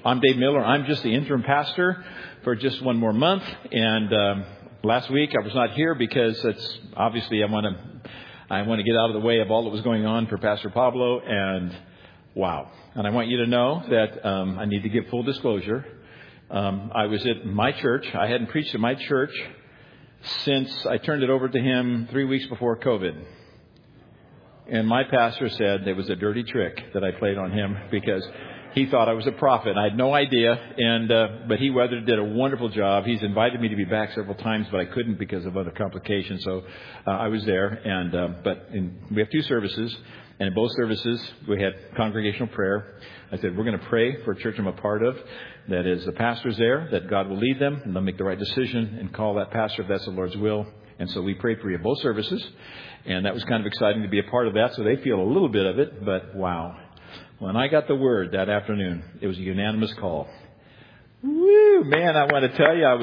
I'm Dave Miller. I'm just the interim pastor for just one more month. And last week I was not here because it's obviously I want to get out of the way of all that was going on for Pastor Pablo. And wow. And I want you to know that I need to give full disclosure. I was at my church. I hadn't preached at my church since I turned it over to him 3 weeks before COVID. And my pastor said it was a dirty trick that I played on him because he thought I was a prophet. I had no idea, but he did a wonderful job. He's invited me to be back several times, but I couldn't because of other complications. So I was there, we have two services, and in both services we had congregational prayer. I said, we're going to pray for a church I'm a part of. That is, the pastor's there, that God will lead them, and they'll make the right decision and call that pastor if that's the Lord's will. And so we prayed for you both services, and that was kind of exciting to be a part of that, so they feel a little bit of it, but wow. When I got the word that afternoon, it was a unanimous call. Woo, man, I want to tell you,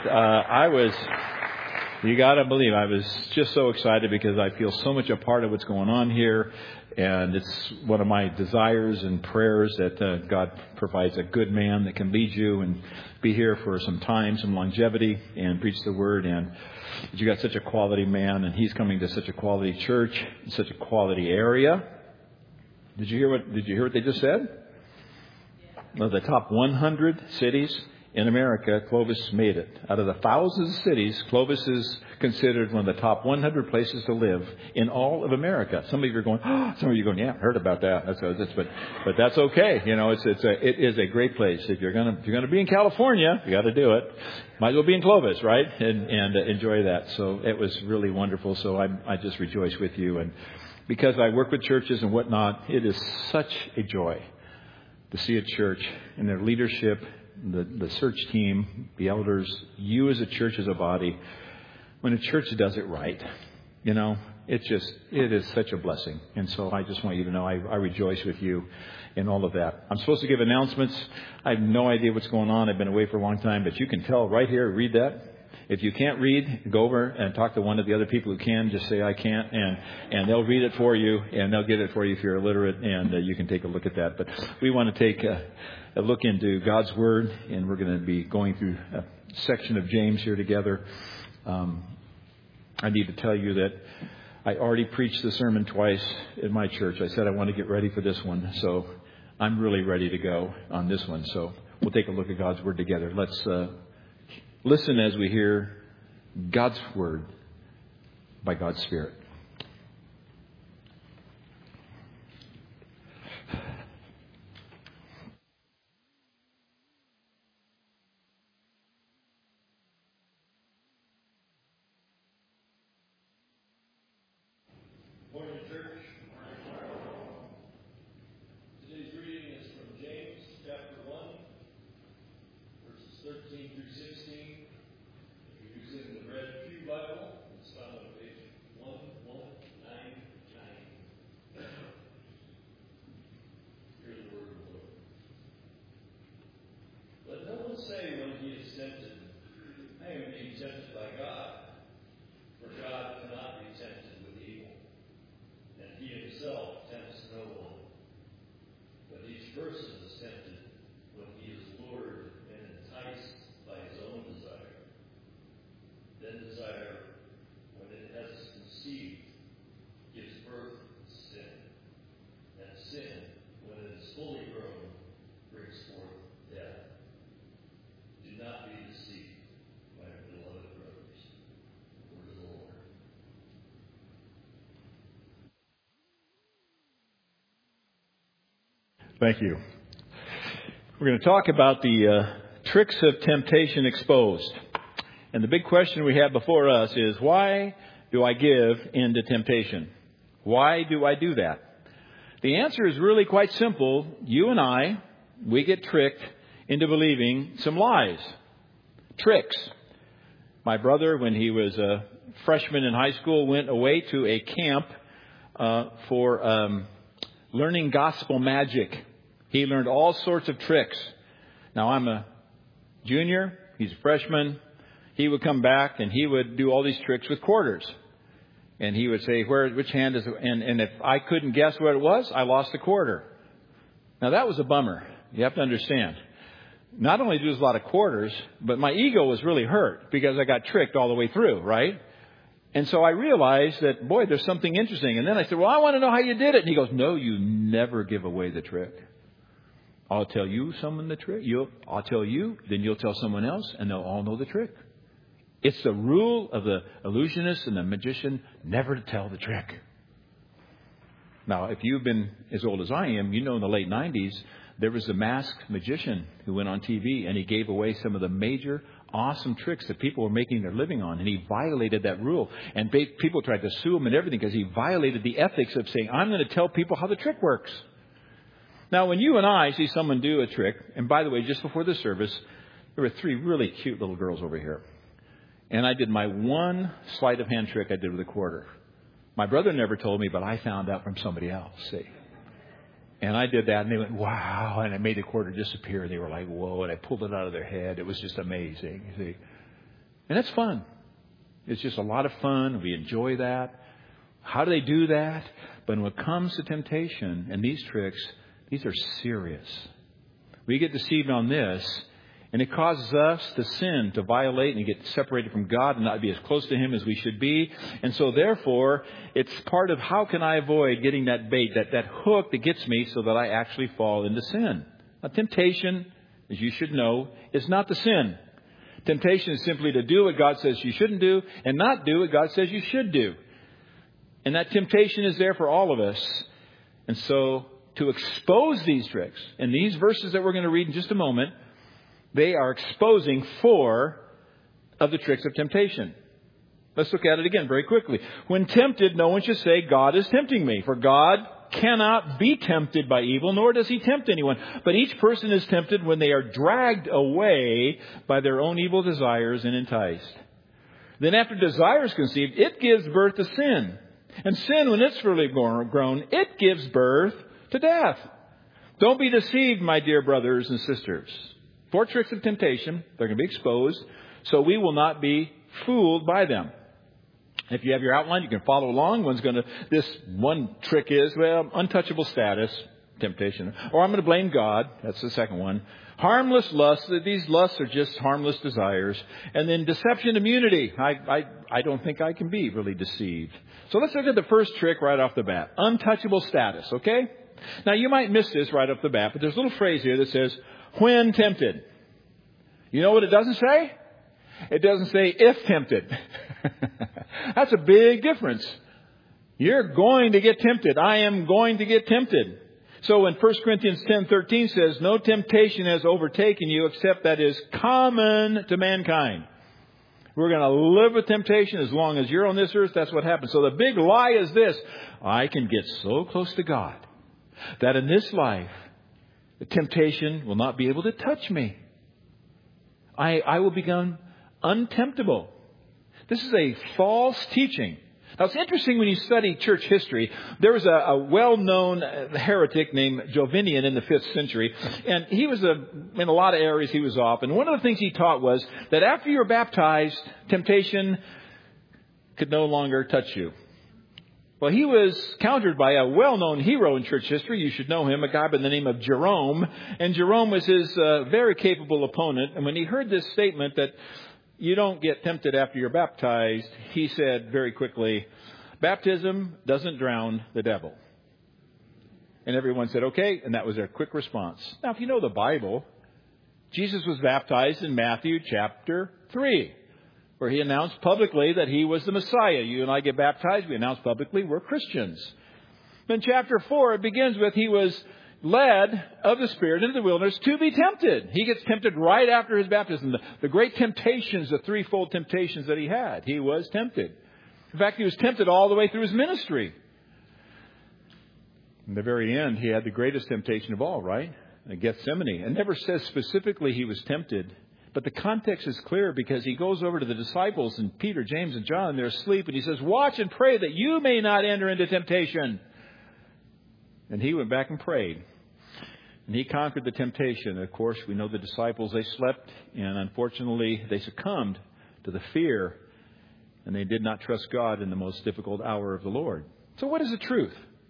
you got to believe, I was just so excited because I feel so much a part of what's going on here. And it's one of my desires and prayers that God provides a good man that can lead you and be here for some time, some longevity, and preach the word. And you got such a quality man, and he's coming to such a quality church, such a quality area. Did you hear what they just said? Of the top 100 cities in America, Clovis made it. Out of the thousands of cities, Clovis is considered one of the top 100 places to live in all of America. Some of you are going, yeah, heard about that. But that's okay. You know, it is a great place. If you're gonna be in California, you got to do it. Might as well be in Clovis, right? And enjoy that. So it was really wonderful. So I just rejoice with you. And because I work with churches and whatnot, it is such a joy to see a church and their leadership, the search team, the elders, you as a church, as a body, when a church does it right, you know, it is such a blessing. And so I just want you to know I rejoice with you in all of that. I'm supposed to give announcements. I have no idea what's going on. I've been away for a long time, but you can tell right here, read that. If you can't read, go over and talk to one of the other people who can. Just say, I can't, and they'll read it for you, and they'll get it for you if you're illiterate, and you can take a look at that. But we want to take a look into God's Word, and we're going to be going through a section of James here together. I need to tell you that I already preached the sermon twice in my church. I said I want to get ready for this one, so I'm really ready to go on this one. So we'll take a look at God's Word together. Let's listen as we hear God's Word by God's Spirit. Morning, church. Today's reading is from James chapter 1, verses 13 through 16. If you're using the Red Pew Bible, it's found on page 1199. Here's the word of the Lord. Let no one say when he is tempted, I am being tempted by God. For God cannot be tempted with evil, and he himself tempts no one. But each person is tempted when he is lured and enticed by his own desire. Then desire, when it has conceived, gives birth to sin. And sin, when it is fully grown, brings forth death. Do not be deceived, my beloved brothers. The word of the Lord. Thank you. We're going to talk about the tricks of temptation exposed. And the big question we have before us is, why do I give in to temptation? Why do I do that? The answer is really quite simple. You and I, we get tricked into believing some lies. Tricks. My brother, when he was a freshman in high school, went away to a camp for learning gospel magic. He learned all sorts of tricks. Now, I'm a junior. He's a freshman. He would come back and he would do all these tricks with quarters. And he would say, which hand is it? And if I couldn't guess what it was, I lost the quarter. Now, that was a bummer. You have to understand. not only did I lose a lot of quarters, but my ego was really hurt because I got tricked all the way through, right? And so I realized that, boy, there's something interesting. And then I said, well, I want to know how you did it. And he goes, no, you never give away the trick. I'll tell you someone the trick. I'll tell you, then you'll tell someone else, and they'll all know the trick. It's the rule of the illusionist and the magician never to tell the trick. Now, if you've been as old as I am, you know in the late 90s, there was a masked magician who went on TV, and he gave away some of the major awesome tricks that people were making their living on. And he violated that rule. And people tried to sue him and everything because he violated the ethics of saying, I'm going to tell people how the trick works. Now, when you and I see someone do a trick, and by the way, just before the service, there were 3 really cute little girls over here. And I did my one sleight of hand trick I did with a quarter. My brother never told me, but I found out from somebody else, see. And I did that, and they went, wow, and I made the quarter disappear. And they were like, whoa, and I pulled it out of their head. It was just amazing, you see. And that's fun. It's just a lot of fun. We enjoy that. How do they do that? But when it comes to temptation and these tricks, these are serious. We get deceived on this, and it causes us to sin, to violate, and get separated from God and not be as close to Him as we should be. And so, therefore, it's part of how can I avoid getting that bait, that hook that gets me so that I actually fall into sin. Now, temptation, as you should know, is not the sin. Temptation is simply to do what God says you shouldn't do and not do what God says you should do. And that temptation is there for all of us. And so, to expose these tricks, and these verses that we're going to read in just a moment, they are exposing 4 of the tricks of temptation. Let's look at it again very quickly. When tempted, no one should say, God is tempting me. For God cannot be tempted by evil, nor does He tempt anyone. But each person is tempted when they are dragged away by their own evil desires and enticed. Then after desire is conceived, it gives birth to sin. And sin, when it's fully grown, it gives birth to death. Don't be deceived, my dear brothers and sisters. 4 tricks of temptation. They're going to be exposed, so we will not be fooled by them. If you have your outline, you can follow along. This one trick is, untouchable status, temptation. Or I'm going to blame God. That's the second one. Harmless lust. These lusts are just harmless desires. And then deception immunity. I don't think I can be really deceived. So let's look at the first trick right off the bat. Untouchable status, okay? Now, you might miss this right off the bat, but there's a little phrase here that says, when tempted. You know what it doesn't say? It doesn't say if tempted. That's a big difference. You're going to get tempted. I am going to get tempted. So when 1 Corinthians 10:13 says, no temptation has overtaken you except that is common to mankind. We're going to live with temptation as long as you're on this earth. That's what happens. So the big lie is this. I can get so close to God that in this life, the temptation will not be able to touch me. I will become untemptable. This is a false teaching. Now, it's interesting when you study church history. There was a well-known heretic named Jovinian in the 5th century. And he was in a lot of areas he was off. And one of the things he taught was that after you're baptized, temptation could no longer touch you. Well, he was countered by a well-known hero in church history. You should know him, a guy by the name of Jerome. And Jerome was his very capable opponent. And when he heard this statement that you don't get tempted after you're baptized, he said very quickly, baptism doesn't drown the devil. And everyone said, okay. And that was their quick response. Now, if you know the Bible, Jesus was baptized in Matthew chapter 3. Where he announced publicly that he was the Messiah. You and I get baptized, we announce publicly we're Christians. Then chapter 4, it begins with he was led of the Spirit into the wilderness to be tempted. He gets tempted right after his baptism. The great temptations, the threefold temptations that he had. He was tempted. In fact, he was tempted all the way through his ministry. In the very end, he had the greatest temptation of all, right? Gethsemane. It never says specifically he was tempted. But the context is clear because he goes over to the disciples and Peter, James, and John. They're asleep. And he says, watch and pray that you may not enter into temptation. And he went back and prayed. And he conquered the temptation. And of course, we know the disciples, they slept. And unfortunately, they succumbed to the fear. And they did not trust God in the most difficult hour of the Lord. So what is the truth?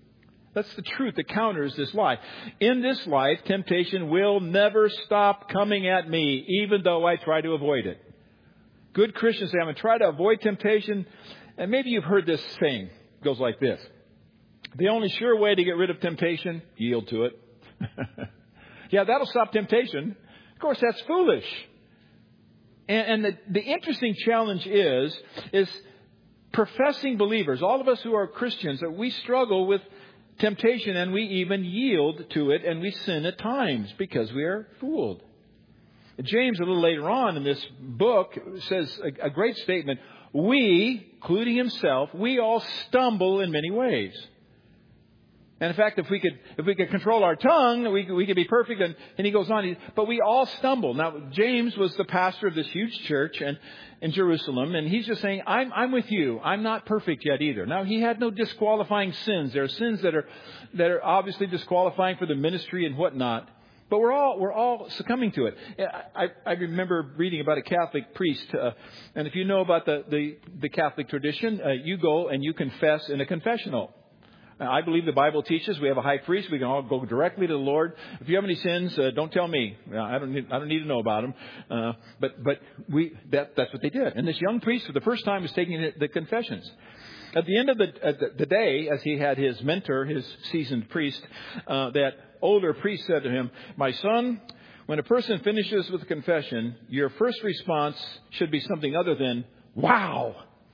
That's the truth that counters this lie. In this life, temptation will never stop coming at me, even though I try to avoid it. Good Christians say, I'm going to try to avoid temptation. And maybe you've heard this saying. It goes like this. The only sure way to get rid of temptation, yield to it. Yeah, that'll stop temptation. Of course, that's foolish. And the interesting challenge is professing believers, all of us who are Christians, that we struggle with temptation and we even yield to it and we sin at times because we are fooled. James, a little later on in this book, says a great statement. We, including himself, we all stumble in many ways. And in fact, if we could control our tongue, we could be perfect. And he goes on, but we all stumble. Now, James was the pastor of this huge church in Jerusalem, and he's just saying, I'm with you. I'm not perfect yet either. Now, he had no disqualifying sins. There are sins that are obviously disqualifying for the ministry and whatnot. But we're all succumbing to it. I remember reading about a Catholic priest, and if you know about the Catholic tradition, you go and you confess in a confessional. I believe the Bible teaches we have a high priest. We can all go directly to the Lord. If you have any sins, don't tell me. I don't need to know about them. But that's what they did. And this young priest, for the first time, was taking the confessions. At the end of the day, as he had his mentor, his seasoned priest, that older priest said to him, "My son, when a person finishes with a confession, your first response should be something other than, 'Wow!'"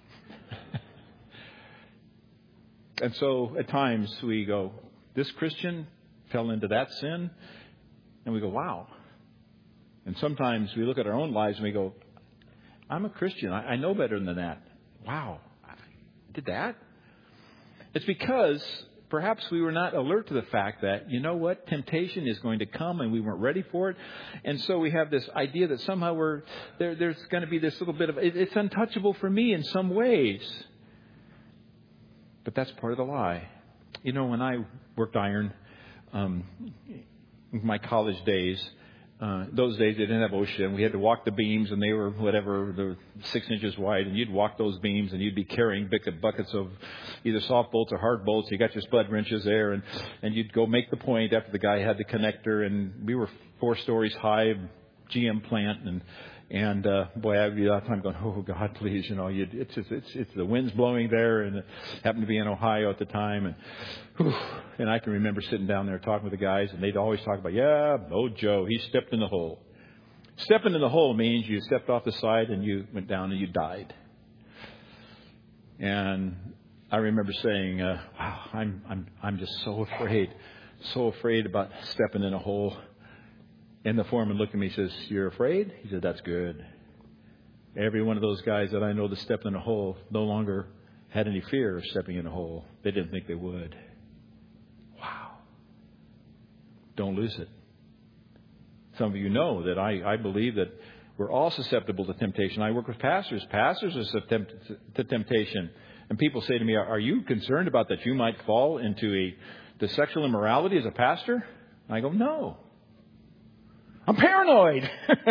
And so at times we go, this Christian fell into that sin, and we go, wow. And sometimes we look at our own lives and we go, I'm a Christian. I know better than that. Wow, I did that? It's because perhaps we were not alert to the fact that, you know what, temptation is going to come and we weren't ready for it. And so we have this idea that somehow there's going to be this little bit of, it's untouchable for me in some ways. But that's part of the lie. You know, when I worked iron, in my college days, those days they didn't have OSHA. We had to walk the beams, and they were they were 6 inches wide. And you'd walk those beams, and you'd be carrying buckets of either soft bolts or hard bolts. You got your spud wrenches there, and you'd go make the point after the guy had the connector. And we were 4 stories high, GM plant, and boy, I'd be all the time going, oh God, please, you know, it's the wind's blowing there, and it happened to be in Ohio at the time, and I can remember sitting down there talking with the guys, and they'd always talk about, yeah, oh Joe, he stepped in the hole. Stepping in the hole means you stepped off the side and you went down and you died. And I remember saying, wow, I'm just so afraid about stepping in a hole. And the foreman looked at me and says, "You're afraid?" He said, "That's good." Every one of those guys that I know that stepped in a hole no longer had any fear of stepping in a hole. They didn't think they would. Wow. Don't lose it. Some of you know that I believe that we're all susceptible to temptation. I work with pastors. Pastors are susceptible to temptation. And people say to me, "Are you concerned about that you might fall into the sexual immorality as a pastor?" I go, "No. I'm paranoid."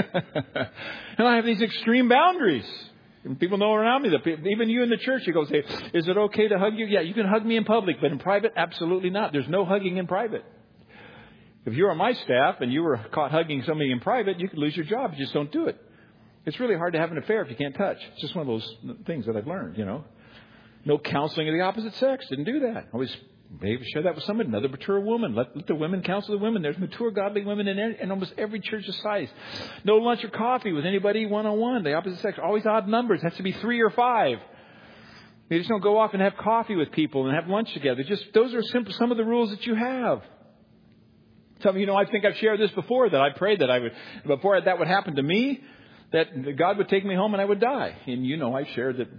And I have these extreme boundaries. And people know around me that even you in the church, you go say, "Is it okay to hug you?" Yeah, you can hug me in public, but in private, absolutely not. There's no hugging in private. If you were on my staff and you were caught hugging somebody in private, you could lose your job. You just don't do it. It's really hard to have an affair if you can't touch. It's just one of those things that I've learned, you know. No counseling of the opposite sex. Didn't do that. Always maybe share that with somebody, another mature woman. Let the women counsel the women. There's mature, godly women in almost every church of size. No lunch or coffee with anybody one-on-one. The opposite sex. Always odd numbers. It has to be 3 or 5. You just don't go off and have coffee with people and have lunch together. Just those are some of the rules that you have. Some of you know, I think I've shared this before, that I prayed that before that would happen to me, that God would take me home and I would die. And you know, I've shared that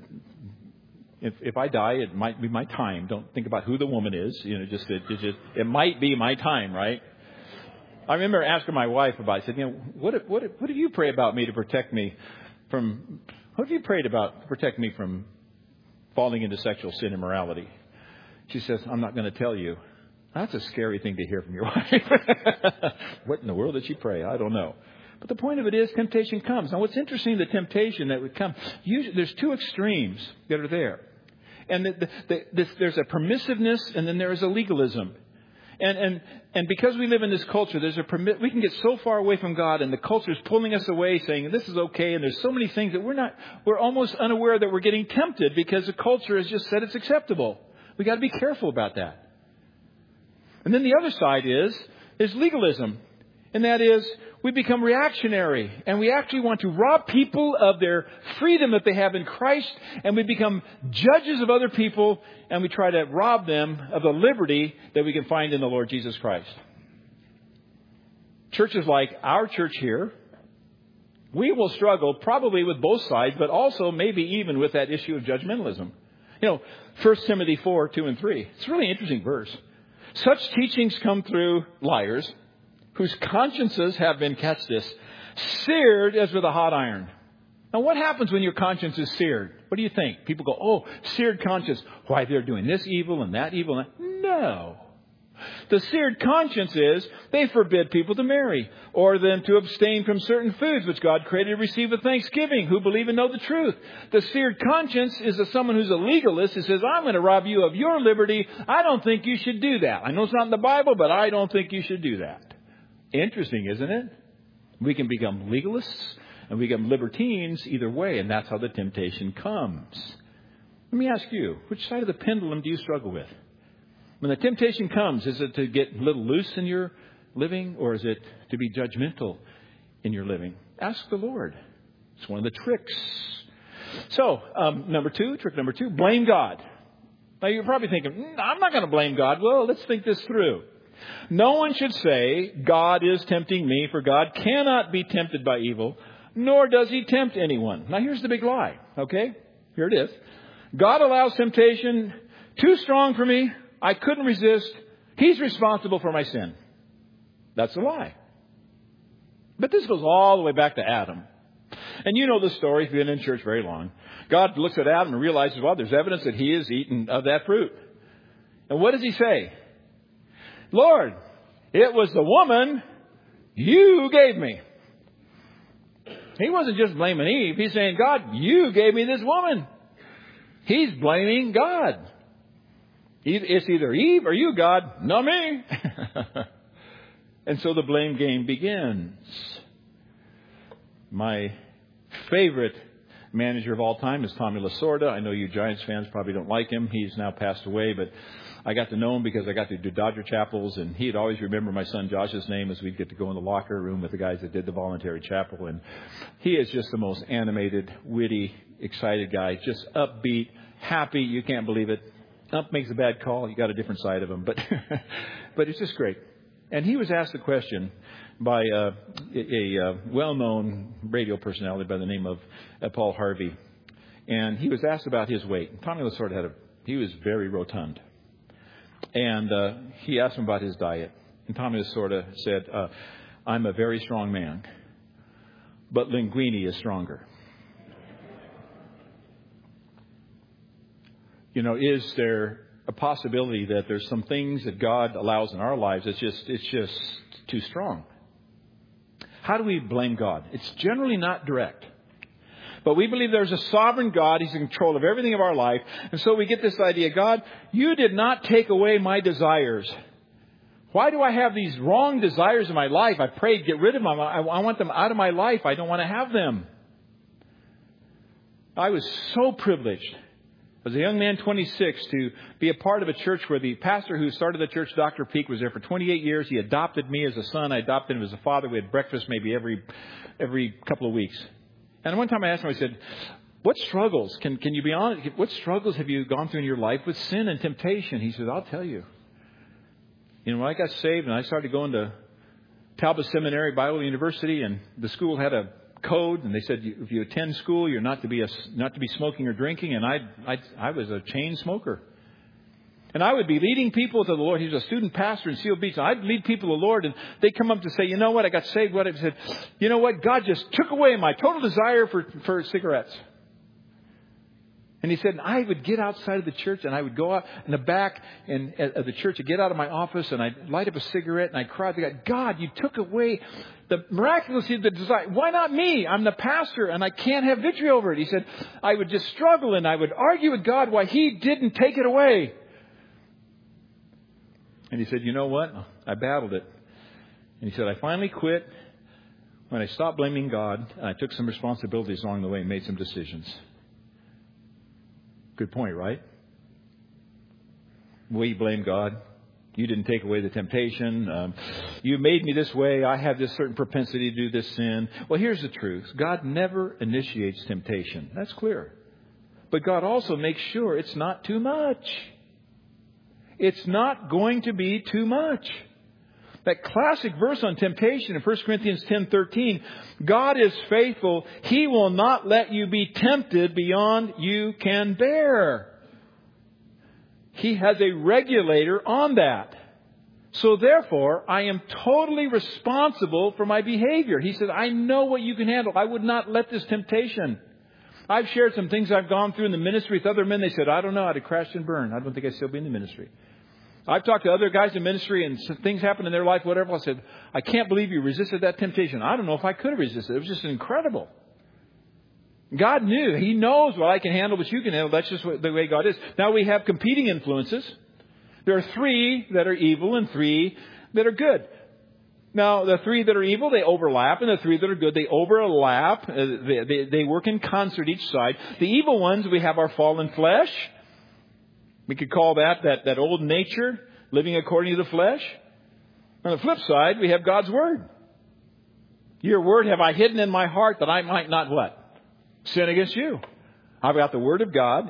if I die, it might be my time. Don't think about who the woman is. You know, it might be my time, right? I remember asking my wife about it. I said, you know, what did you pray about me to protect me from? What have you prayed about to protect me from falling into sexual sin and immorality? She says, "I'm not going to tell you." That's a scary thing to hear from your wife. What in the world did she pray? I don't know. But the point of it is, temptation comes. Now, what's interesting, the temptation that would come, usually there's 2 extremes that are there. And there's a permissiveness, and then there is a legalism. And because we live in this culture, we can get so far away from God, and the culture is pulling us away, saying this is okay. And there's so many things that we're almost unaware that we're getting tempted because the culture has just said it's acceptable. We got to be careful about that. And then the other side is legalism. And that is, we become reactionary, and we actually want to rob people of their freedom that they have in Christ, and we become judges of other people, and we try to rob them of the liberty that we can find in the Lord Jesus Christ. Churches like our church here, we will struggle probably with both sides, but also maybe even with that issue of judgmentalism. 1 Timothy 4, 2 and 3. It's a really interesting verse. Such teachings come through liars, whose consciences have been, catch this, seared as with a hot iron. Now, what happens when your conscience is seared? What do you think? People go, oh, seared conscience. Why, they're doing this evil and that evil. No. The seared conscience is they forbid people to marry, or them to abstain from certain foods which God created to receive with thanksgiving, who believe and know the truth. The seared conscience is someone who's a legalist who says, I'm going to rob you of your liberty. I don't think you should do that. I know it's not in the Bible, but I don't think you should do that. Interesting, isn't it? We can become legalists and we become libertines either way, and that's how the temptation comes. Let me ask you, which side of the pendulum do you struggle with? When the temptation comes, is it to get a little loose in your living, or is it to be judgmental in your living? Ask the Lord. It's one of the tricks. So, trick number two, blame God. Now, you're probably thinking, I'm not going to blame God. Well, let's think this through. No one should say, God is tempting me, for God cannot be tempted by evil, nor does he tempt anyone. Now, here's the big lie, okay? Here it is. God allows temptation too strong for me. I couldn't resist. He's responsible for my sin. That's a lie. But this goes all the way back to Adam. And you know the story if you've been in church very long. God looks at Adam and realizes, well, there's evidence that he has eaten of that fruit. And what does he say? Lord, it was the woman you gave me. He wasn't just blaming Eve. He's saying, God, you gave me this woman. He's blaming God. It's either Eve or you, God, not me. And so the blame game begins. My favorite manager of all time is Tommy Lasorda. I know you Giants fans probably don't like him. He's now passed away, but I got to know him because I got to do Dodger chapels, and he'd always remember my son Josh's name as we'd get to go in the locker room with the guys that did the voluntary chapel. And he is just the most animated, witty, excited guy, just upbeat, happy. You can't believe it. Up makes a bad call. You got a different side of him, but it's just great. And he was asked a question by a well-known radio personality by the name of Paul Harvey, and he was asked about his weight. Tommy Lasorda he was very rotund. And he asked him about his diet. And Tommy Lasorda said, I'm a very strong man, but linguine is stronger. Is there a possibility that there's some things that God allows in our lives it's just too strong? How do we blame God? It's generally not direct. But we believe there's a sovereign God. He's in control of everything of our life. And so we get this idea, God, you did not take away my desires. Why do I have these wrong desires in my life? I prayed, get rid of them. I want them out of my life. I don't want to have them. I was so privileged as a young man, 26, to be a part of a church where the pastor who started the church, Dr. Peak, was there for 28 years. He adopted me as a son. I adopted him as a father. We had breakfast maybe every couple of weeks. And one time I asked him, I said, what struggles, can you be honest, what struggles have you gone through in your life with sin and temptation? He said, I'll tell you. When I got saved and I started going to Talbot Seminary, Bible University, and the school had a code, and they said if you attend school, you're not to be smoking or drinking. And I was a chain smoker, and I would be leading people to the Lord. He was a student pastor in Seal Beach, and I'd lead people to the Lord, and they'd come up to say, you know what, I got saved. What I said, you know what, God just took away my total desire for cigarettes. And he said, I would get outside of the church and I would go out in the back of the church and get out of my office and I'd light up a cigarette and I'd cry to God, God, you took away the miraculously the desire. Why not me? I'm the pastor and I can't have victory over it. He said, I would just struggle and I would argue with God why He didn't take it away. And he said, you know what? I battled it. And he said, I finally quit when I stopped blaming God and I took some responsibilities along the way and made some decisions. Good point, right? We blame God. You didn't take away the temptation. You made me this way. I have this certain propensity to do this sin. Well, here's the truth. God never initiates temptation. That's clear. But God also makes sure it's not too much. It's not going to be too much. That classic verse on temptation in 1 Corinthians 10:13, God is faithful. He will not let you be tempted beyond you can bear. He has a regulator on that. So therefore, I am totally responsible for my behavior. He said, I know what you can handle. I would not let this temptation. I've shared some things I've gone through in the ministry with other men. They said, I don't know. I'd have crashed and burned. I don't think I'd still be in the ministry. I've talked to other guys in ministry and things happen in their life, whatever. I said, I can't believe you resisted that temptation. I don't know if I could have resisted it. It was just incredible. God knew. He knows what I can handle, what you can handle. That's just the way God is. Now we have competing influences. There are 3 that are evil and 3 that are good. Now, the 3 that are evil, they overlap. And the 3 that are good, they overlap. They work in concert each side. The evil ones, we have our fallen flesh. We could call that old nature, living according to the flesh. On the flip side, we have God's Word. Your Word have I hidden in my heart that I might not what? Sin against you. I've got the Word of God.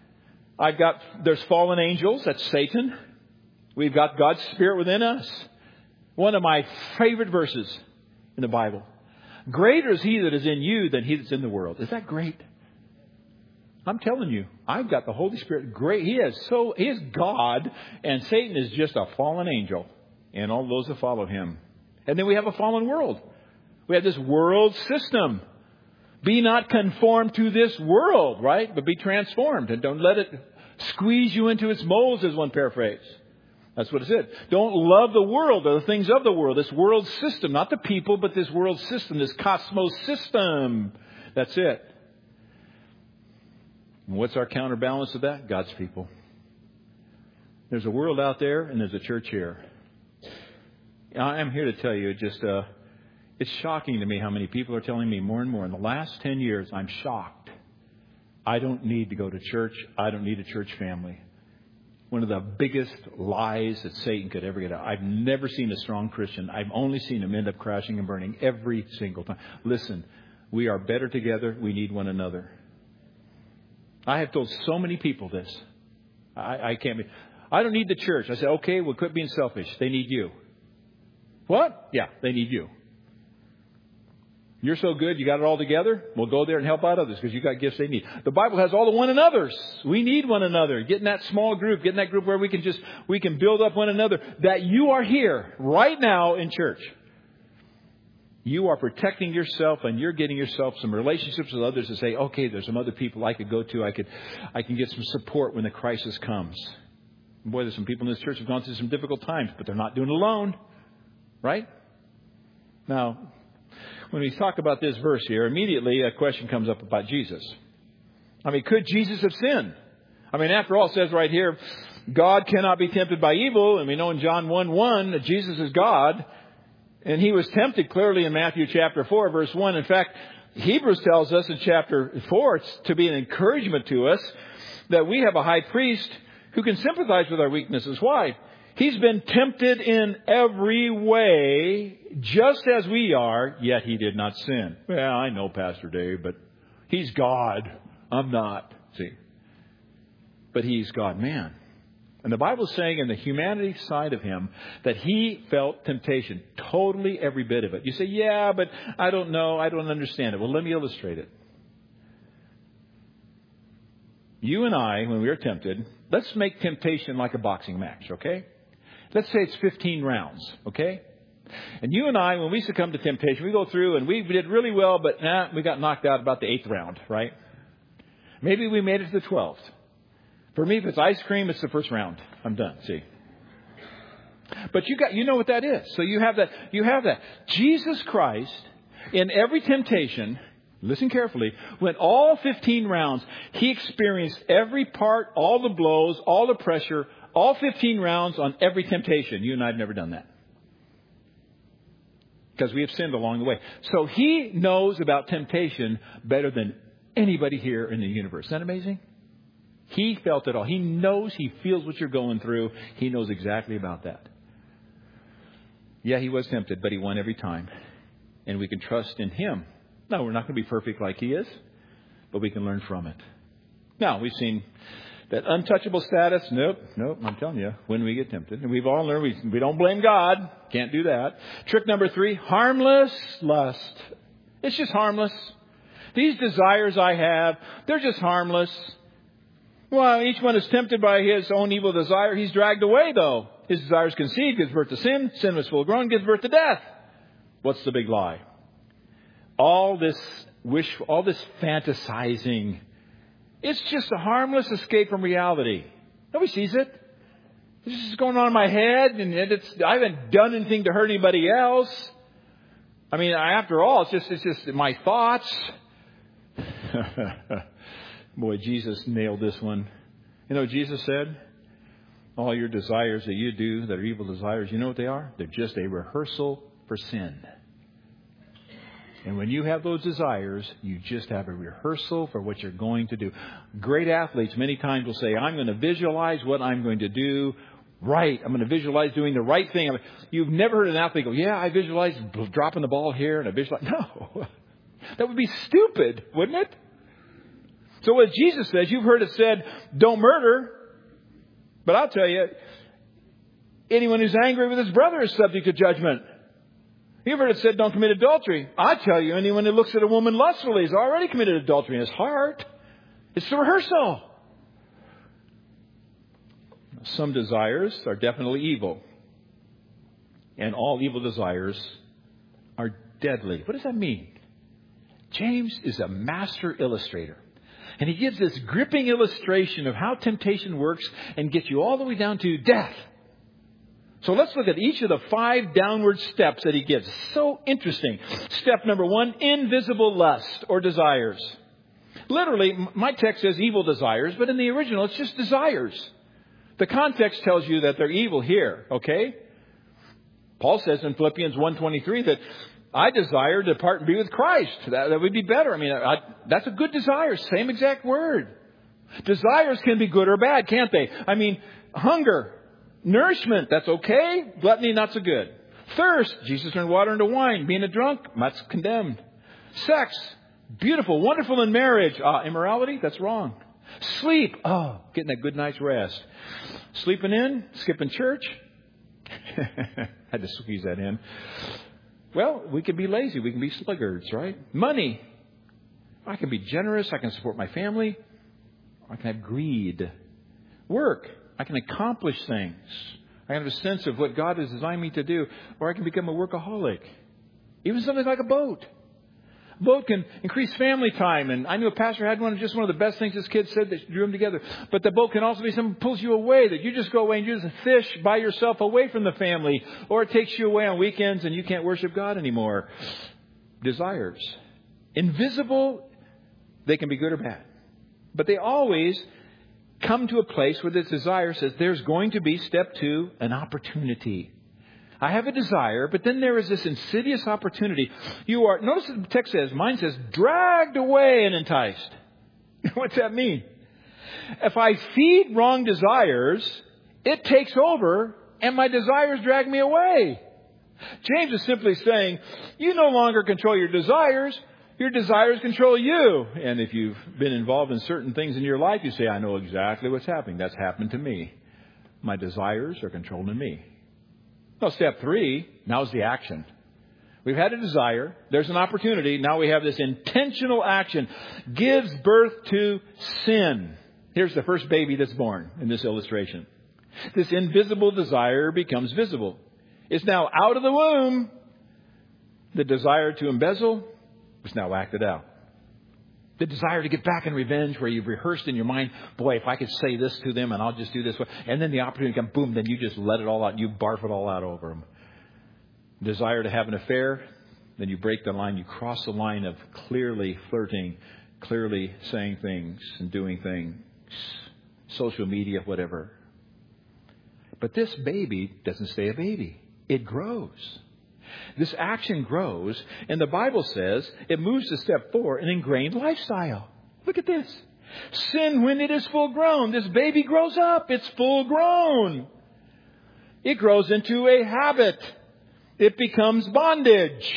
There's fallen angels. That's Satan. We've got God's Spirit within us. One of my favorite verses in the Bible. Greater is He that is in you than he that's in the world. Is that great? I'm telling you, I've got the Holy Spirit. Great. He is God, and Satan is just a fallen angel, and all those that follow him. And then we have a fallen world. We have this world system. Be not conformed to this world, right? But be transformed, and don't let it squeeze you into its molds, as one paraphrase. That's what it said. Don't love the world or the things of the world. This world system, not the people, but this world system, this cosmos system. That's it. And what's our counterbalance to that? God's people. There's a world out there and there's a church here. I'm here to tell you, it's shocking to me how many people are telling me more and more. In the last 10 years, I'm shocked. I don't need to go to church. I don't need a church family. One of the biggest lies that Satan could ever get out. I've never seen a strong Christian. I've only seen him end up crashing and burning every single time. Listen, we are better together. We need one another. I have told so many people this. I don't need the church. I said, okay, well, quit being selfish. They need you. What? Yeah, they need you. You're so good, you got it all together. Well, go there and help out others because you got gifts they need. The Bible has all the one another's. We need one another. Get in that small group. Get in that group where we can build up one another. That you are here right now in church. You are protecting yourself and you're getting yourself some relationships with others to say, okay, there's some other people I could go to. I can get some support when the crisis comes. And boy, there's some people in this church who have gone through some difficult times, but they're not doing it alone. Right? Now, when we talk about this verse here, immediately a question comes up about Jesus. I mean, could Jesus have sinned? I mean, after all, it says right here, God cannot be tempted by evil. And we know in John 1:1 that Jesus is God. And he was tempted clearly in Matthew chapter 4, verse 1. In fact, Hebrews tells us in chapter 4, it's to be an encouragement to us that we have a high priest who can sympathize with our weaknesses. Why? He's been tempted in every way, just as we are, yet he did not sin. Well, I know Pastor Dave, but he's God. I'm not. See? But he's God-man. And the Bible is saying in the humanity side of him that he felt temptation. Totally every bit of it. You say, yeah, but I don't know. I don't understand it. Well, let me illustrate it. You and I, when we are tempted, let's make temptation like a boxing match, okay? Let's say it's 15 rounds, okay? And you and I, when we succumb to temptation, we go through and we did really well, but we got knocked out about the 8th round, right? Maybe we made it to the 12th. For me, if it's ice cream, it's the first round. I'm done. See? But you know what that is. So you have that. Jesus Christ, in every temptation, listen carefully, went all 15 rounds. He experienced every part, all the blows, all the pressure, all 15 rounds on every temptation. You and I have never done that. Because we have sinned along the way. So He knows about temptation better than anybody here in the universe. Isn't that amazing? He felt it all. He knows, He feels what you're going through. He knows exactly about that. Yeah, He was tempted, but He won every time. And we can trust in Him. No, we're not going to be perfect like He is, but we can learn from it. Now, we've seen that untouchable status. Nope, I'm telling you, when we get tempted. And we've all learned we don't blame God. Can't do that. Trick number 3, harmless lust. It's just harmless. These desires I have, they're just harmless. Well, each one is tempted by his own evil desire. He's dragged away, though. His desires conceived, gives birth to sin. Sin was full grown, gives birth to death. What's the big lie? All this fantasizing, it's just a harmless escape from reality. Nobody sees it. This is going on in my head, and I haven't done anything to hurt anybody else. I mean, after all, it's just my thoughts. Boy, Jesus nailed this one. You know what Jesus said? All your desires that you do that are evil desires, you know what they are? They're just a rehearsal for sin. And when you have those desires, you just have a rehearsal for what you're going to do. Great athletes many times will say, I'm going to visualize what I'm going to do right. I'm going to visualize doing the right thing. You've never heard an athlete go, yeah, I visualize dropping the ball here, and I visualize. No. That would be stupid, wouldn't it? So what Jesus says, you've heard it said, don't murder. But I'll tell you, anyone who's angry with his brother is subject to judgment. You've heard it said, don't commit adultery. I tell you, anyone who looks at a woman lustfully has already committed adultery in his heart. It's the rehearsal. Some desires are definitely evil. And all evil desires are deadly. What does that mean? James is a master illustrator. And he gives this gripping illustration of how temptation works and gets you all the way down to death. So let's look at each of the 5 downward steps that he gives. So interesting. Step number 1, invisible lust or desires. Literally, my text says evil desires, but in the original, it's just desires. The context tells you that they're evil here, okay? Paul says in Philippians 1:23 that I desire to depart and be with Christ. That would be better. I mean, that's a good desire. Same exact word. Desires can be good or bad, can't they? I mean, hunger, nourishment, that's okay. Gluttony, not so good. Thirst, Jesus turned water into wine. Being a drunk, that's condemned. Sex, beautiful, wonderful in marriage. Immorality, that's wrong. Sleep, getting a good night's rest. Sleeping in, skipping church. Had to squeeze that in. Well, we can be lazy. We can be sluggards, right? Money. I can be generous. I can support my family. I can have greed. Work. I can accomplish things. I can have a sense of what God has designed me to do. Or I can become a workaholic. Even something like a boat. A boat can increase family time. And I knew a pastor had just one of the best things his kids said that drew them together. But the boat can also be something that pulls you away, that you just go away and you just fish by yourself away from the family. Or it takes you away on weekends and you can't worship God anymore. Desires. Invisible, they can be good or bad. But they always come to a place where this desire says there's going to be, step 2, an opportunity. I have a desire, but then there is this insidious opportunity. You are, notice what the text says, mine says, dragged away and enticed. What's that mean? If I feed wrong desires, it takes over and my desires drag me away. James is simply saying, you no longer control your desires control you. And if you've been involved in certain things in your life, you say, I know exactly what's happening. That's happened to me. My desires are controlling me. Well, step 3, now's the action. We've had a desire. There's an opportunity. Now we have this intentional action. Gives birth to sin. Here's the first baby that's born in this illustration. This invisible desire becomes visible. It's now out of the womb. The desire to embezzle is now acted out. The desire to get back in revenge, where you've rehearsed in your mind, boy, if I could say this to them and I'll just do this. And then the opportunity comes, boom, then you just let it all out. You barf it all out over them. Desire to have an affair, then you break the line. You cross the line of clearly flirting, clearly saying things and doing things, social media, whatever. But this baby doesn't stay a baby. It grows. This action grows, and the Bible says it moves to step 4, an ingrained lifestyle. Look at this. Sin, when it is full grown, this baby grows up. It's full grown. It grows into a habit. It becomes bondage.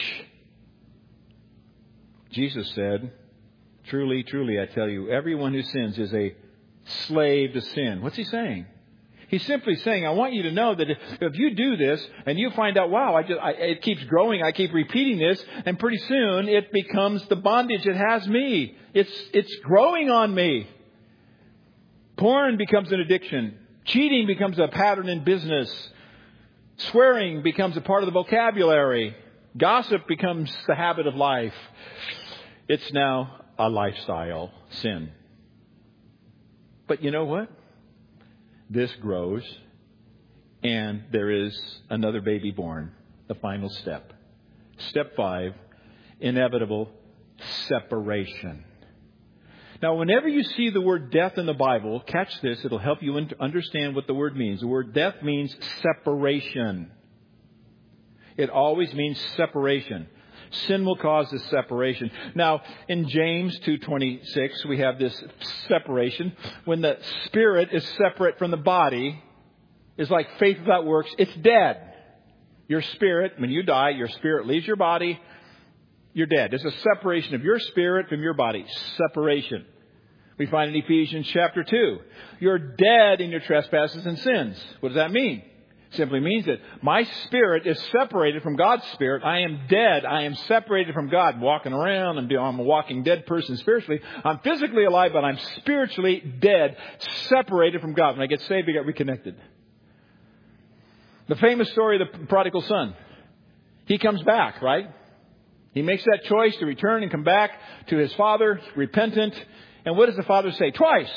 Jesus said, truly, truly, I tell you, everyone who sins is a slave to sin. What's he saying? He's simply saying, I want you to know that if you do this and you find out, wow, it keeps growing, I keep repeating this, and pretty soon it becomes the bondage that has me. It's growing on me. Porn becomes an addiction. Cheating becomes a pattern in business. Swearing becomes a part of the vocabulary. Gossip becomes the habit of life. It's now a lifestyle sin. But you know what? This grows, and there is another baby born, the final step. Step 5, inevitable separation. Now, whenever you see the word death in the Bible, catch this, it'll help you understand what the word means. The word death means separation. It always means separation. Sin will cause this separation. Now, in James 2:26, we have this separation. When the spirit is separate from the body, it's like faith without works. It's dead. Your spirit, when you die, your spirit leaves your body. You're dead. There's a separation of your spirit from your body. Separation. We find in Ephesians chapter 2. You're dead in your trespasses and sins. What does that mean? Simply means that my spirit is separated from God's spirit. I am dead. I am separated from God. I'm walking around. I'm a walking dead person spiritually. I'm physically alive, but I'm spiritually dead, separated from God. When I get saved, I get reconnected. The famous story of the prodigal son. He comes back, right? He makes that choice to return and come back to his father, repentant. And what does the father say? Twice.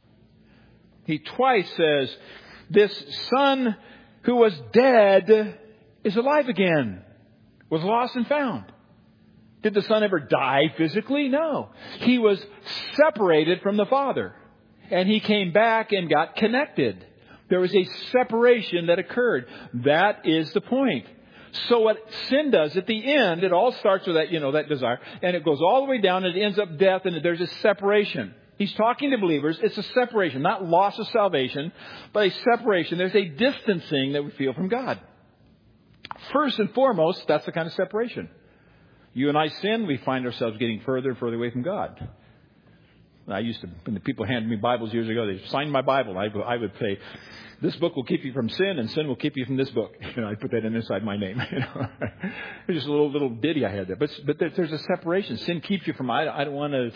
He twice says, this son who was dead is alive again, was lost and found. Did the son ever die physically? No. He was separated from the father. And he came back and got connected. There was a separation that occurred. That is the point. So what sin does at the end, it all starts with that, that desire. And it goes all the way down and it ends up death, and there's a separation. He's talking to believers. It's a separation, not loss of salvation, but a separation. There's a distancing that we feel from God. First and foremost, that's the kind of separation. You and I sin, we find ourselves getting further and further away from God. I used to, when the people handed me Bibles years ago, they signed my Bible. I would say, this book will keep you from sin, and sin will keep you from this book. I put that inside my name. It's just a little ditty I had there. But there's a separation. Sin keeps you from. I don't want to.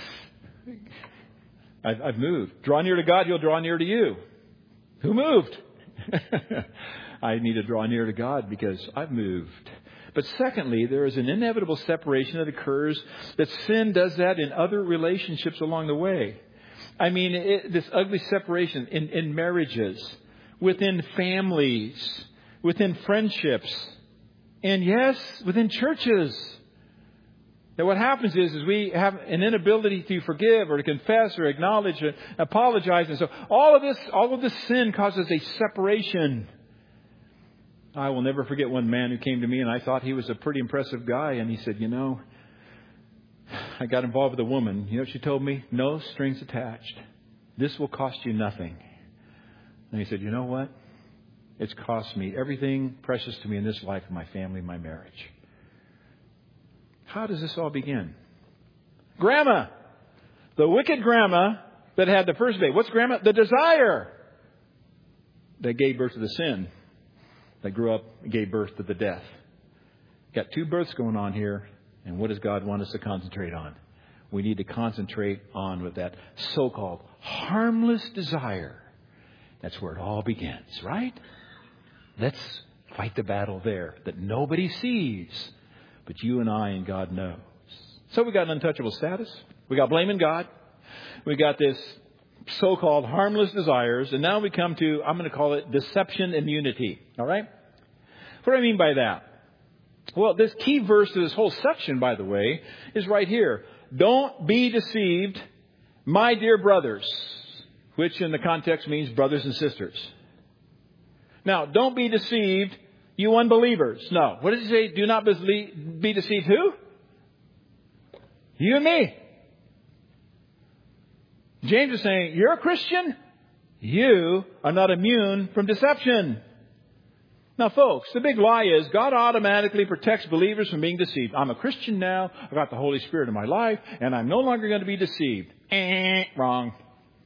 I've moved. Draw near to God, He'll draw near to you. Who moved? I need to draw near to God because I've moved. But secondly, there is an inevitable separation that occurs, that sin does that in other relationships along the way. I mean, this ugly separation in marriages, within families, within friendships, and yes, within churches. That what happens is we have an inability to forgive or to confess or acknowledge or apologize. And so all of this sin causes a separation. I will never forget one man who came to me, and I thought he was a pretty impressive guy. And he said, I got involved with a woman. You know what she told me? No strings attached. This will cost you nothing. And he said, you know what? It's cost me everything precious to me in this life, my family, my marriage. How does this all begin? Grandma. The wicked grandma that had the first baby. What's grandma? The desire that gave birth to the sin. That grew up and gave birth to the death. Got two births going on here. And what does God want us to concentrate on? We need to concentrate on with that so-called harmless desire. That's where it all begins, right? Let's fight the battle there that nobody sees, but you and I and God knows. So we got an untouchable status. We got blaming God. We got this so-called harmless desires. And now we come to, I'm going to call it deception immunity. All right? What do I mean by that? Well, this key verse to this whole section, by the way, is right here. Don't be deceived, my dear brothers, which in the context means brothers and sisters. Now, don't be deceived, you unbelievers. No. What does he say? Do not be deceived who? You and me. James is saying, you're a Christian. You are not immune from deception. Now, folks, the big lie is God automatically protects believers from being deceived. I'm a Christian now. I've got the Holy Spirit in my life, and I'm no longer going to be deceived. Wrong.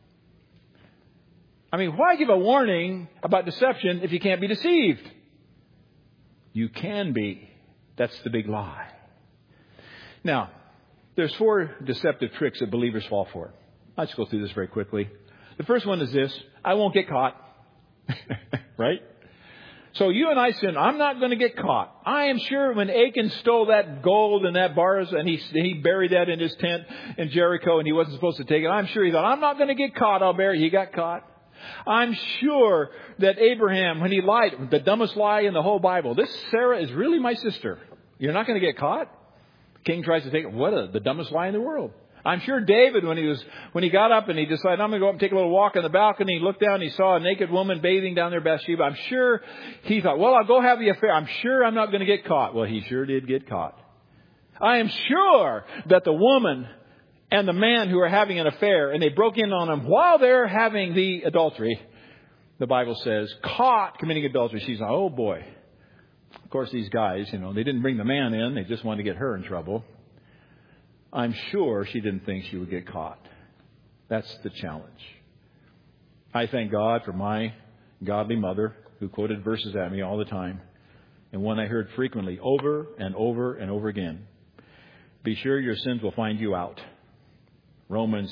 I mean, why give a warning about deception if you can't be deceived? You can be. That's the big lie. Now, there's 4 deceptive tricks that believers fall for. Let's go through this very quickly. The first one is this. I won't get caught. Right? So you and I sin. I'm not going to get caught. I am sure when Achan stole that gold and that bars and he buried that in his tent in Jericho and he wasn't supposed to take it, I'm sure he thought, I'm not going to get caught. I'll bury it. He got caught. I'm sure that Abraham, when he lied, the dumbest lie in the whole Bible, this Sarah is really my sister. You're not going to get caught. The king tries to take it. The dumbest lie in the world. I'm sure David, when he got up and he decided, I'm going to go up and take a little walk on the balcony, he looked down and he saw a naked woman bathing down there, Bathsheba. I'm sure he thought, well, I'll go have the affair. I'm sure I'm not going to get caught. Well, he sure did get caught. I am sure that the woman and the man who are having an affair, and they broke in on him while they're having the adultery, the Bible says, caught committing adultery. She's like, oh boy. Of course, these guys, they didn't bring the man in. They just wanted to get her in trouble. I'm sure she didn't think she would get caught. That's the challenge. I thank God for my godly mother who quoted verses at me all the time. And one I heard frequently over and over and over again. Be sure your sins will find you out. Numbers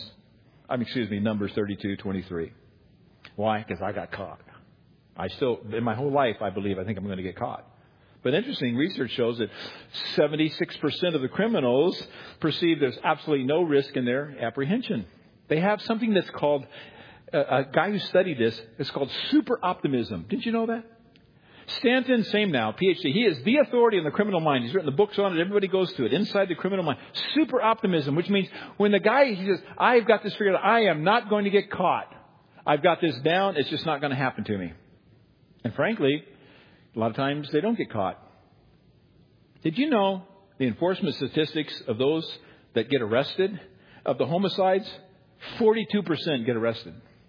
32:23. Why? Because I got caught. In my whole life, I think I'm going to get caught. But interesting research shows that 76% of the criminals perceive there's absolutely no risk in their apprehension. They have something that's called, a guy who studied this, it's called super optimism. Didn't you know that? Stanton Samnow, PhD, he is the authority in the criminal mind. He's written the books on it. Everybody goes to it. Inside the criminal mind. Super optimism, which means when the guy, he says, I've got this figured out. I am not going to get caught. I've got this down. It's just not going to happen to me. And frankly, a lot of times they don't get caught. Did you know the enforcement statistics of those that get arrested, of the homicides, 42% get arrested.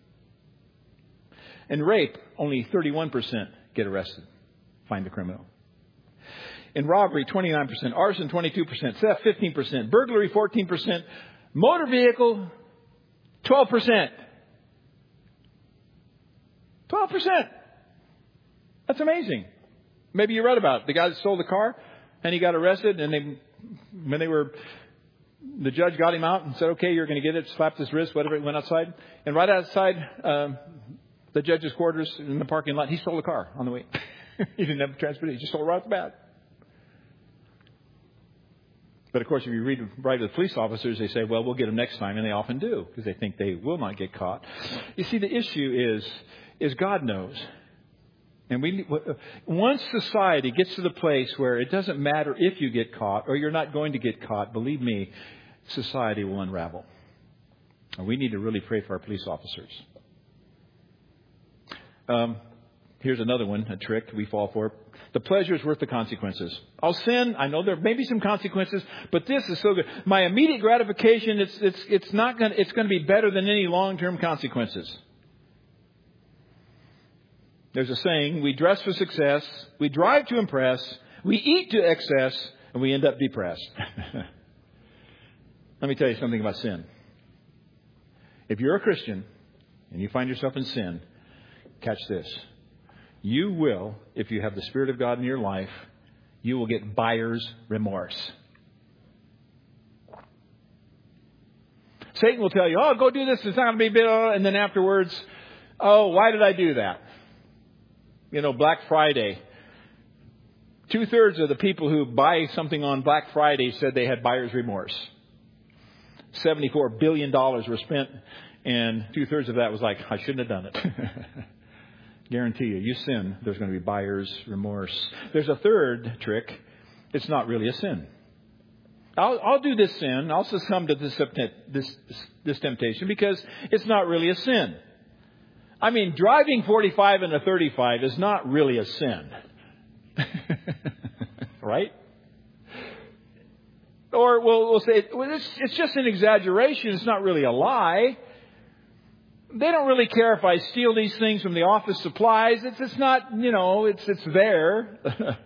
In rape, only 31% get arrested. Find the criminal. In robbery, 29%. Arson, 22%. Theft, 15%. Burglary, 14%. Motor vehicle, 12%. 12%. That's amazing. Maybe you read about it. The guy that stole the car and he got arrested, and the judge got him out and said, okay, you're going to get it, slapped his wrist, whatever, went outside. And right outside the judge's quarters in the parking lot, he stole the car on the way. He didn't have transportation. He just stole it right off the bat. But of course, if you write to the police officers, they say, well, we'll get them next time. And they often do, because they think they will not get caught. You see, the issue is God knows. And once society gets to the place where it doesn't matter if you get caught or you're not going to get caught, believe me, society will unravel. And we need to really pray for our police officers. Here's another one, a trick we fall for. The pleasure is worth the consequences. I'll sin. I know there may be some consequences, but this is so good. My immediate gratification, it's going to be better than any long-term consequences. There's a saying, we dress for success, we drive to impress, we eat to excess, and we end up depressed. Let me tell you something about sin. If you're a Christian and you find yourself in sin, catch this. You will, if you have the Spirit of God in your life, you will get buyer's remorse. Satan will tell you, oh, go do this, it's not going to be big, and then afterwards, oh, why did I do that? Black Friday. 2/3 of the people who buy something on Black Friday said they had buyer's remorse. $74 billion were spent, and 2/3 of that was like, I shouldn't have done it. Guarantee you sin, there's going to be buyer's remorse. There's a third trick. It's not really a sin. I'll do this sin. I'll succumb to this temptation because it's not really a sin. I mean, driving 45 in a 35 is not really a sin. Right? Or we'll say, it's just an exaggeration. It's not really a lie. They don't really care if I steal these things from the office supplies. It's not, it's there.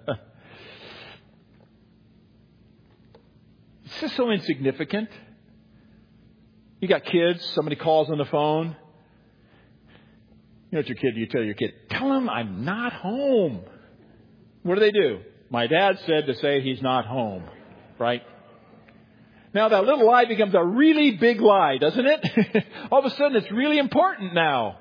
It's just so insignificant. You got kids, somebody calls on the phone. You know what you tell your kid, tell them I'm not home. What do? My dad said to say he's not home, right? Now that little lie becomes a really big lie, doesn't it? All of a sudden it's really important now.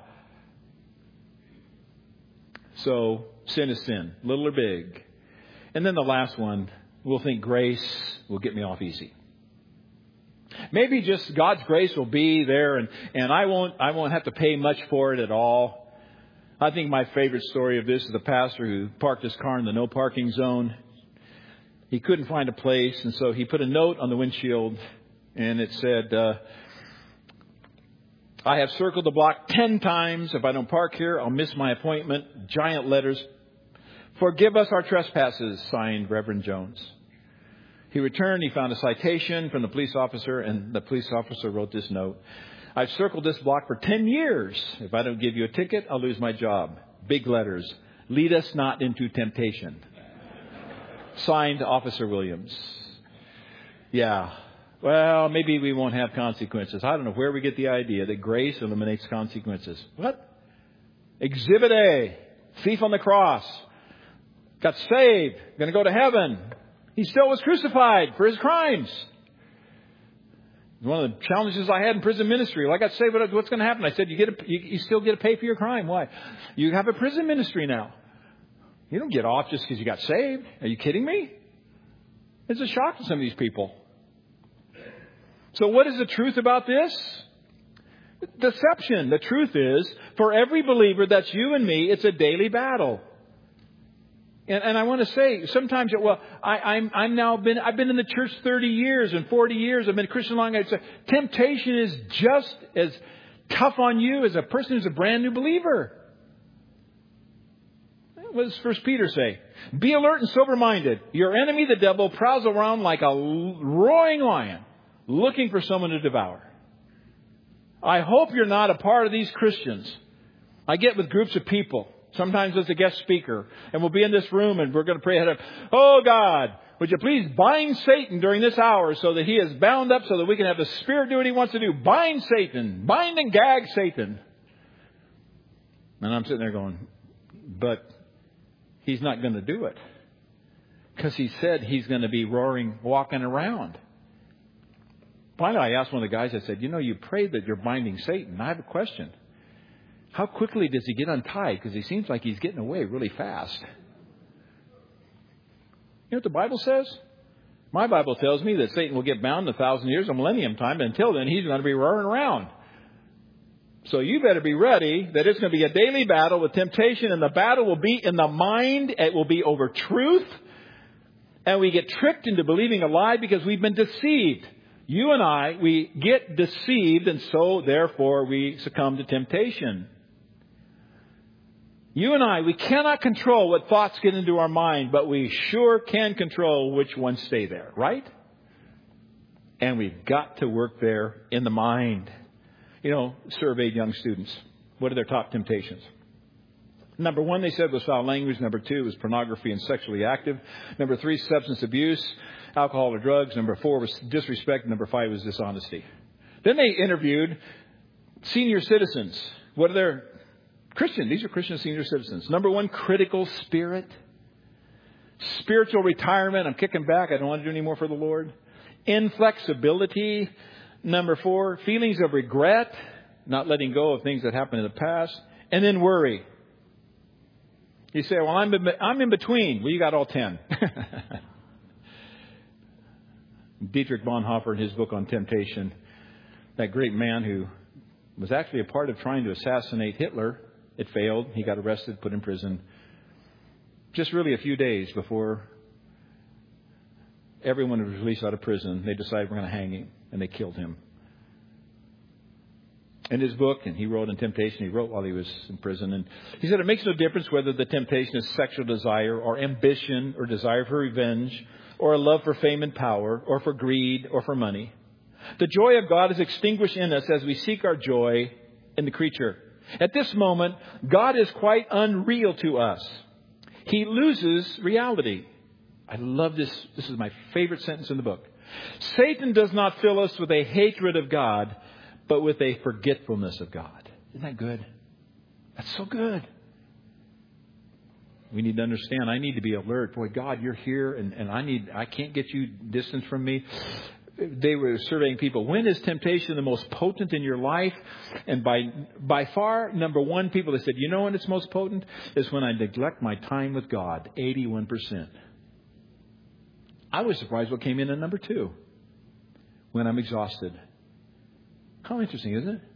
So sin is sin, little or big. And then the last one, we'll think grace will get me off easy. Maybe just God's grace will be there and I won't have to pay much for it at all. I think my favorite story of this is the pastor who parked his car in the no parking zone. He couldn't find a place, and so he put a note on the windshield, and it said, I have circled the block 10 times. If I don't park here, I'll miss my appointment. Giant letters. Forgive us our trespasses, signed Reverend Jones. He returned. He found a citation from the police officer, and the police officer wrote this note. I've circled this block for 10 years. If I don't give you a ticket, I'll lose my job. Big letters. Lead us not into temptation. Signed, Officer Williams. Yeah. Well, maybe we won't have consequences. I don't know where we get the idea that grace eliminates consequences. What? Exhibit A. Thief on the cross. Got saved. Going to go to heaven. He still was crucified for his crimes. One of the challenges I had in prison ministry. Well, I got saved. What's going to happen? I said, you still get to pay for your crime. Why? You have a prison ministry now. You don't get off just because you got saved. Are you kidding me? It's a shock to some of these people. So what is the truth about this? Deception. The truth is, for every believer, that's you and me, it's a daily battle. And I want to say, sometimes, I've been in the church 30 years and 40 years. I've been a Christian long. I'd say temptation is just as tough on you as a person who's a brand new believer. What does 1 Peter say? Be alert and sober-minded. Your enemy, the devil, prowls around like a roaring lion, looking for someone to devour. I hope you're not a part of these Christians. I get with groups of people, sometimes as a guest speaker, and we'll be in this room and we're going to pray ahead of, oh God, would you please bind Satan during this hour so that he is bound up so that we can have the Spirit do what he wants to do. Bind Satan. Bind and gag Satan. And I'm sitting there going, but he's not going to do it. Because he said he's going to be roaring, walking around. Finally, I asked one of the guys, I said, you prayed that you're binding Satan. I have a question. How quickly does he get untied? Because he seems like he's getting away really fast. You know what the Bible says? My Bible tells me that Satan will get bound in 1,000 years, a millennium time. But until then, he's going to be roaring around. So you better be ready that it's going to be a daily battle with temptation, and the battle will be in the mind. It will be over truth. And we get tricked into believing a lie because we've been deceived. You and I, we get deceived, and so therefore we succumb to temptation. You and I, we cannot control what thoughts get into our mind, but we sure can control which ones stay there, right? And we've got to work there in the mind. Surveyed young students. What are their top temptations? Number 1, they said, was foul language. Number 2 was pornography and sexually active. Number 3, substance abuse, alcohol or drugs. Number 4 was disrespect. Number 5 was dishonesty. Then they interviewed senior citizens. What are their Christian? These are Christian senior citizens. Number 1, critical spirit. Spiritual retirement. I'm kicking back. I don't want to do any more for the Lord. Inflexibility. Number 4, feelings of regret, not letting go of things that happened in the past. And then worry. You say, well, I'm in between. Well, you got all 10. Dietrich Bonhoeffer, in his book on temptation, that great man who was actually a part of trying to assassinate Hitler. It failed. He got arrested, put in prison. Just really a few days before everyone was released out of prison, they decided we're going to hang him, and they killed him. In his book, and he wrote on temptation, he wrote while he was in prison, and he said it makes no difference whether the temptation is sexual desire or ambition or desire for revenge or a love for fame and power or for greed or for money. The joy of God is extinguished in us as we seek our joy in the creature. At this moment, God is quite unreal to us. He loses reality. I love this. This is my favorite sentence in the book. Satan does not fill us with a hatred of God, but with a forgetfulness of God. Isn't that good? That's so good. We need to understand. I need to be alert. Boy, God, you're here, and I can't get you distance from me. They were surveying people. When is temptation the most potent in your life? And by far, number one, people, they said, you know when it's most potent? Is when I neglect my time with God. 81%. I was surprised what came in at number 2. When I'm exhausted. How interesting, isn't it?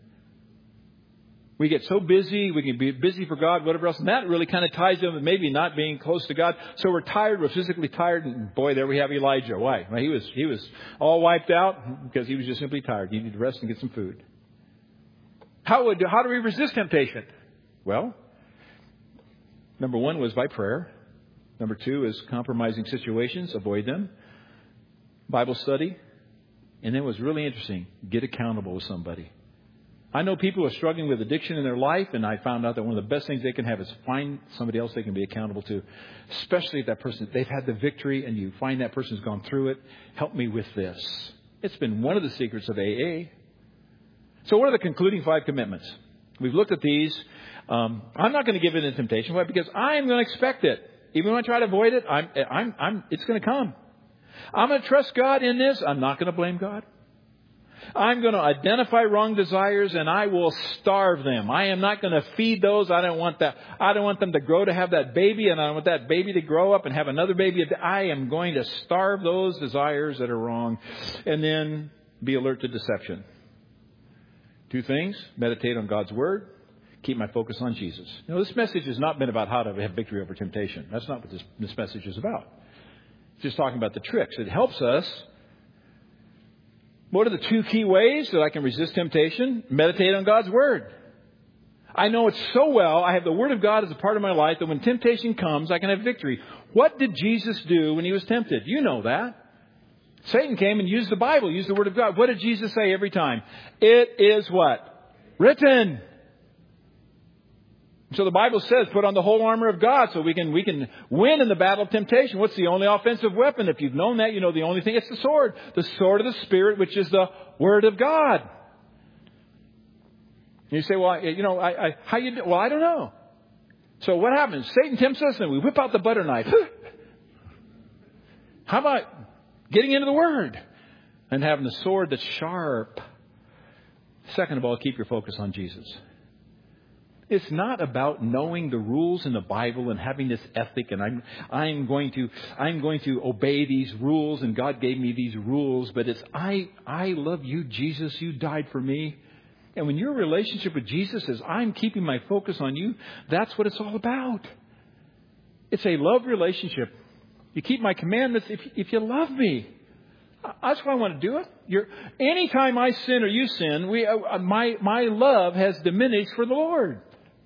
We get so busy, we can be busy for God, whatever else, and that really kind of ties in with maybe not being close to God. So we're tired, we're physically tired, and boy, there we have Elijah. Why? Well, he was all wiped out because he was just simply tired. He needed to rest and get some food. How do we resist temptation? Well, number 1 was by prayer. Number 2 is compromising situations, avoid them. Bible study. And then it was really interesting, get accountable with somebody. I know people who are struggling with addiction in their life, and I found out that one of the best things they can have is find somebody else they can be accountable to, especially if that person, they've had the victory and you find that person's gone through it. Help me with this. It's been one of the secrets of AA. So what are the concluding 5 commitments? We've looked at these. I'm not going to give in to temptation. Why? Because I am going to expect it. Even when I try to avoid it, it's going to come. I'm going to trust God in this. I'm not going to blame God. I'm going to identify wrong desires and I will starve them. I am not going to feed those. I don't want that. I don't want them to grow to have that baby, and I don't want that baby to grow up and have another baby. I am going to starve those desires that are wrong, and then be alert to deception. 2 things: meditate on God's Word, keep my focus on Jesus. This message has not been about how to have victory over temptation. That's not what this message is about. It's just talking about the tricks. It helps us. What are the 2 key ways that I can resist temptation? Meditate on God's Word. I know it so well. I have the Word of God as a part of my life that when temptation comes, I can have victory. What did Jesus do when he was tempted? You know that. Satan came and used the Bible, used the Word of God. What did Jesus say every time? It is what? Written. So the Bible says, put on the whole armor of God so we can win in the battle of temptation. What's the only offensive weapon? If you've known that, you know the only thing. It's the sword of the Spirit, which is the Word of God. And you say, well, how you do? Well, I don't know. So what happens? Satan tempts us and we whip out the butter knife. How about getting into the Word and having the sword that's sharp? Second of all, keep your focus on Jesus. It's not about knowing the rules in the Bible and having this ethic, and I'm going to obey these rules, and God gave me these rules. But it's I love you, Jesus. You died for me. And when your relationship with Jesus is I'm keeping my focus on you, that's what it's all about. It's a love relationship. You keep my commandments if you love me. That's why I want to do it. Anytime I sin or you sin, my love has diminished for the Lord.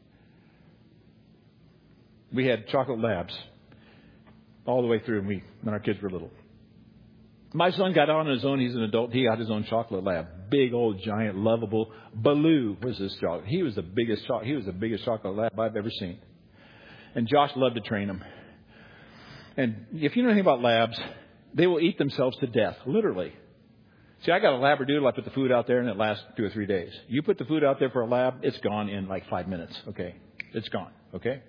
We had chocolate labs all the way through when our kids were little. My son got on his own. He's an adult. He got his own chocolate lab. Big, old, giant, lovable Baloo was this chocolate. He was the biggest chocolate lab I've ever seen. And Josh loved to train him. And if you know anything about labs, they will eat themselves to death, literally. See, I got a Labradoodle. I put the food out there and it lasts 2 or 3 days. You put the food out there for a lab, it's gone in like 5 minutes. Okay. It's gone. Okay.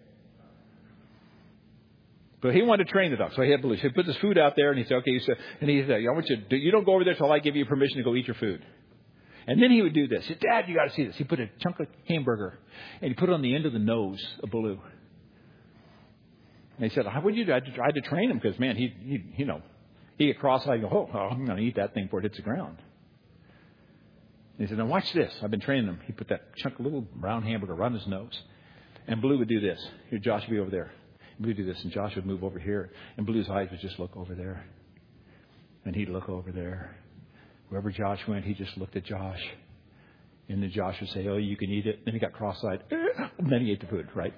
But he wanted to train the dog. So he had Baloo. So he put this food out there and he said, okay, I want you don't go over there till I give you permission to go eat your food. And then he would do this. He said, Dad, you got to see this. He put a chunk of hamburger and he put it on the end of the nose of Baloo. And he said, how would you do? I had to train him because, man, he get cross-eyed and go, I'm going to eat that thing before it hits the ground. he said, now watch this. I've been training him. He put that chunk of little brown hamburger around his nose. And Blue would do this. Here, Josh would be over there. Blue would do this. And Josh would move over here. And Blue's eyes would just look over there. And he'd look over there. Wherever Josh went, he just looked at Josh. And then Josh would say, oh, you can eat it. Then he got cross-eyed. And then he ate the food, right?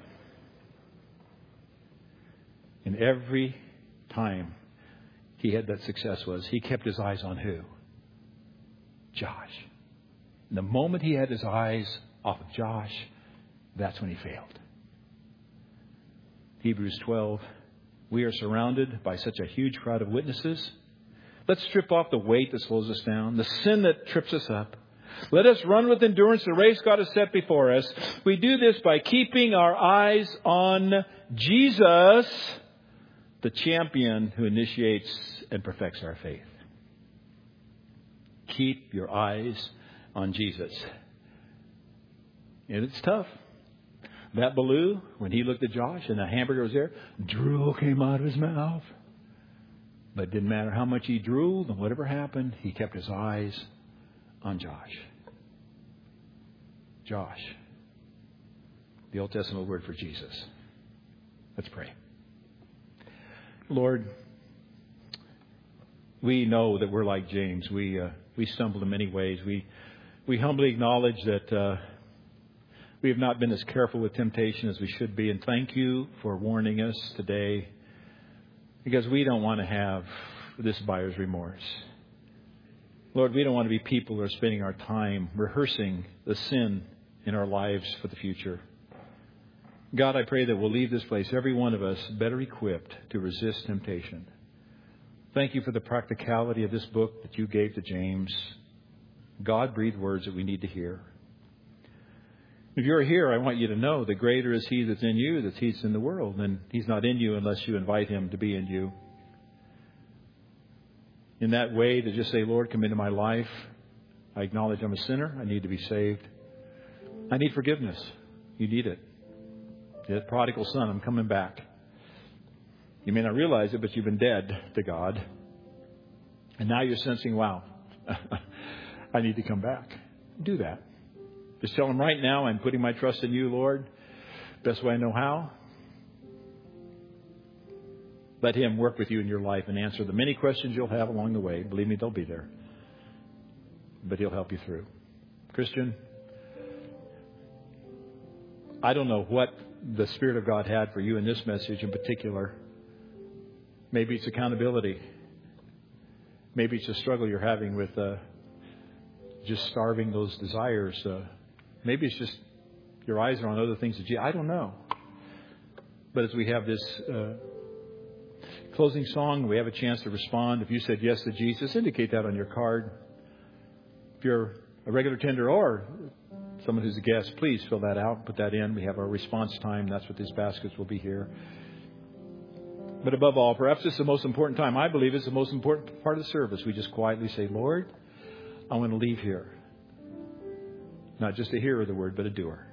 And every time he had that success was, he kept his eyes on who? Josh. And the moment he had his eyes off of Josh, that's when he failed. Hebrews 12, we are surrounded by such a huge crowd of witnesses. Let's strip off the weight that slows us down, the sin that trips us up. Let us run with endurance the race God has set before us. We do this by keeping our eyes on Jesus, the champion who initiates and perfects our faith. Keep your eyes on Jesus. And it's tough. That Baloo, when he looked at Josh and the hamburger was there, drool came out of his mouth. But it didn't matter how much he drooled and whatever happened, he kept his eyes on Josh. Josh. The Old Testament word for Jesus. Let's pray. Lord, we know that we're like James. We stumble in many ways. We humbly acknowledge that we have not been as careful with temptation as we should be. And thank you for warning us today, because we don't want to have this buyer's remorse. Lord, we don't want to be people who are spending our time rehearsing the sin in our lives for the future. God, I pray that we'll leave this place, every one of us, better equipped to resist temptation. Thank you for the practicality of this book that you gave to James. God-breathed words that we need to hear. If you're here, I want you to know that greater is He that's in you than He's in the world. And He's not in you unless you invite Him to be in you. In that way, to just say, Lord, come into my life. I acknowledge I'm a sinner. I need to be saved. I need forgiveness. You need it. The prodigal son, I'm coming back. You may not realize it, but you've been dead to God. And now you're sensing, wow, I need to come back. Do that. Just tell Him right now, I'm putting my trust in you, Lord. Best way I know how. Let Him work with you in your life and answer the many questions you'll have along the way. Believe me, they'll be there. But He'll help you through. Christian, I don't know what the Spirit of God had for you in this message in particular. Maybe it's accountability. Maybe it's a struggle you're having with just starving those desires. Maybe it's just your eyes are on other things that I don't know. But as we have this closing song, we have a chance to respond. If you said yes to Jesus, indicate that on your card. If you're a regular tender or someone who's a guest, please fill that out, put that in. We have our response time. That's what these baskets will be here. But above all, perhaps it's the most important time. I believe it's the most important part of the service. We just quietly say, Lord, I want to leave here. Not just a hearer of the word, but a doer.